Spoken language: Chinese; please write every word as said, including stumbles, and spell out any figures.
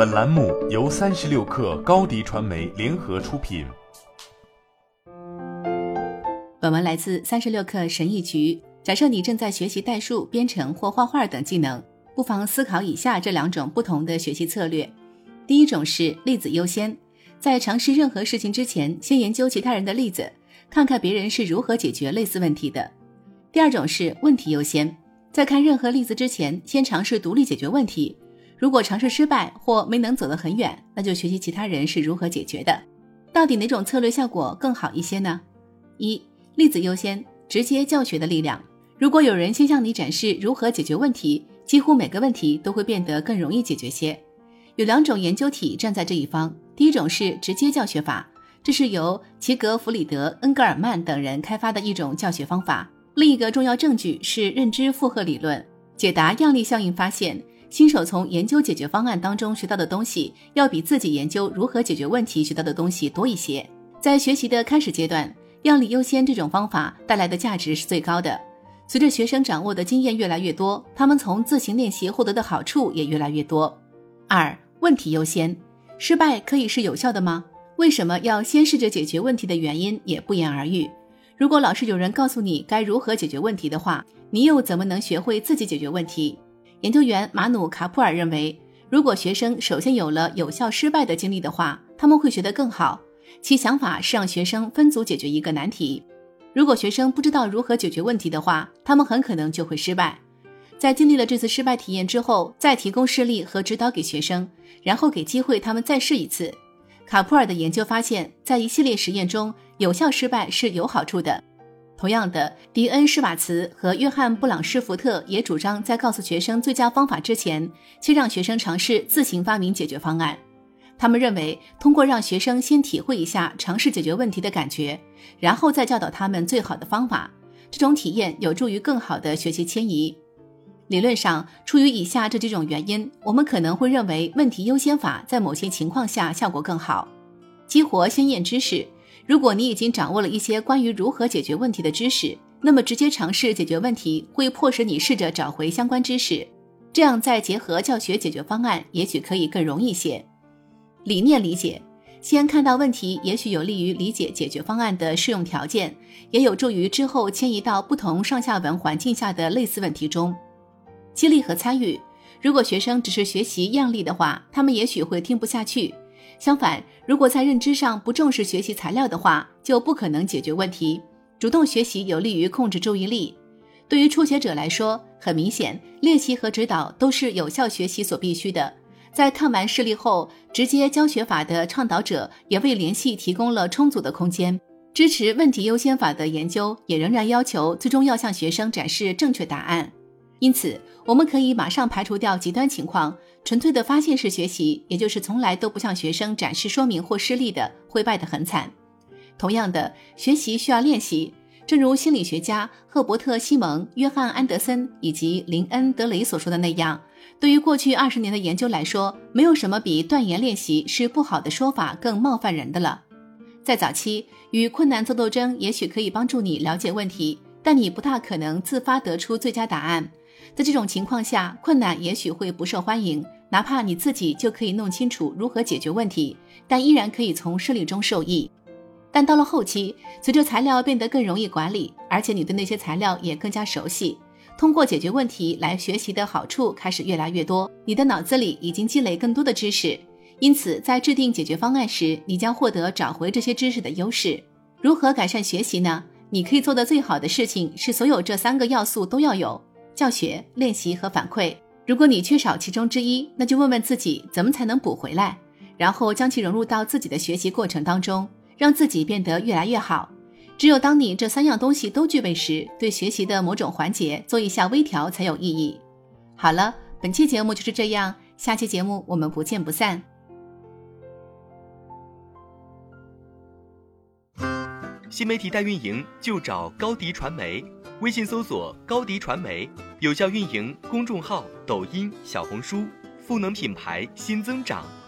本栏目由三十六氪高迪传媒联合出品。 本文来自三十六氪神译局。假设你正在学习代数、编程或画画等技能，不妨思考以下这两种不同的学习策略。第一种是例子优先，在尝试任何事情之前，先研究其他人的例子，看看别人是如何解决类似问题的。第二种是问题优先，在看任何例子之前，先尝试独立解决问题。如果尝试失败或没能走得很远，那就学习其他人是如何解决的。到底哪种策略效果更好一些呢？一、例子优先，直接教学的力量。如果有人先向你展示如何解决问题，几乎每个问题都会变得更容易解决些。有两种研究体站在这一方，第一种是直接教学法，这是由齐格弗里德·恩格尔曼等人开发的一种教学方法。另一个重要证据是认知负荷理论，解答样例效应发现，新手从研究解决方案当中学到的东西，要比自己研究如何解决问题学到的东西多一些。在学习的开始阶段，样例优先这种方法带来的价值是最高的。随着学生掌握的经验越来越多，他们从自行练习获得的好处也越来越多。二、问题优先，失败可以是有效的吗？为什么要先试着解决问题的原因也不言而喻。如果老是有人告诉你该如何解决问题的话，你又怎么能学会自己解决问题？研究员马努卡普尔认为，如果学生首先有了有效失败的经历的话，他们会学得更好。其想法是让学生分组解决一个难题。如果学生不知道如何解决问题的话，他们很可能就会失败。在经历了这次失败体验之后，再提供示例和指导给学生，然后给机会他们再试一次。卡普尔的研究发现，在一系列实验中，有效失败是有好处的。同样的，迪恩·施瓦茨和约翰·布朗施福特也主张在告诉学生最佳方法之前，先让学生尝试自行发明解决方案。他们认为，通过让学生先体会一下尝试解决问题的感觉，然后再教导他们最好的方法，这种体验有助于更好的学习迁移。理论上，出于以下这几种原因，我们可能会认为问题优先法在某些情况下效果更好。激活先验知识，如果你已经掌握了一些关于如何解决问题的知识，那么直接尝试解决问题会迫使你试着找回相关知识，这样再结合教学解决方案，也许可以更容易些。理念理解，先看到问题也许有利于理解解决方案的适用条件，也有助于之后迁移到不同上下文环境下的类似问题中。激励和参与，如果学生只是学习样例的话，他们也许会听不下去。相反，如果在认知上不重视学习材料的话，就不可能解决问题。主动学习有利于控制注意力。对于初学者来说，很明显，练习和指导都是有效学习所必须的。在看完示例后，直接教学法的倡导者也为联系提供了充足的空间。支持问题优先法的研究也仍然要求最终要向学生展示正确答案。因此，我们可以马上排除掉极端情况，纯粹的发现式学习，也就是从来都不向学生展示说明或示例的，会败得很惨。同样的，学习需要练习。正如心理学家赫伯特·西蒙、约翰·安德森以及林恩·德雷所说的那样，对于过去二十年的研究来说，没有什么比断言练习是不好的说法更冒犯人的了。在早期，与困难做斗争也许可以帮助你了解问题，但你不大可能自发得出最佳答案。在这种情况下，困难也许会不受欢迎，哪怕你自己就可以弄清楚如何解决问题，但依然可以从示例中受益。但到了后期，随着材料变得更容易管理，而且你对那些材料也更加熟悉，通过解决问题来学习的好处开始越来越多，你的脑子里已经积累更多的知识，因此在制定解决方案时，你将获得找回这些知识的优势。如何改善学习呢？你可以做的最好的事情是所有这三个要素都要有：教学、练习和反馈。如果你缺少其中之一，那就问问自己怎么才能补回来，然后将其融入到自己的学习过程当中，让自己变得越来越好。只有当你这三样东西都具备时，对学习的某种环节做一下微调才有意义。好了，本期节目就是这样，下期节目我们不见不散。 新媒体代运营就找高迪传媒，微信搜索高迪传媒，有效运营公众号、抖音、小红书，赋能品牌新增长。